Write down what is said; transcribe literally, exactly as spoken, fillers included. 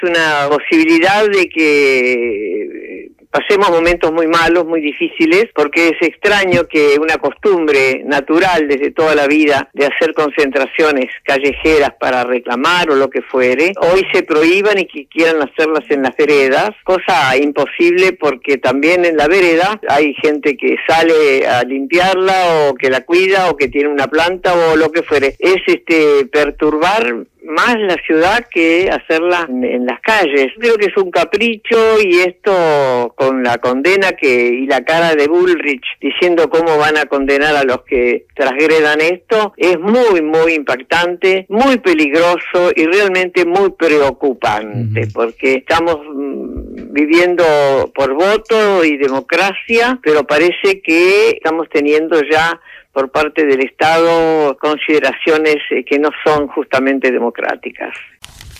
Una posibilidad de que pasemos momentos muy malos, muy difíciles, porque es extraño que una costumbre natural desde toda la vida de hacer concentraciones callejeras para reclamar o lo que fuere, hoy se prohíban y que quieran hacerlas en las veredas, cosa imposible porque también en la vereda hay gente que sale a limpiarla o que la cuida o que tiene una planta o lo que fuere. Es este perturbar más la ciudad que hacerla en, en las calles. Creo que es un capricho y esto con la condena que y la cara de Bullrich diciendo cómo van a condenar a los que transgredan esto es muy muy impactante, muy peligroso y realmente muy preocupante, uh-huh. porque estamos mm, viviendo por voto y democracia, pero parece que estamos teniendo ya por parte del Estado consideraciones que no son justamente democráticas.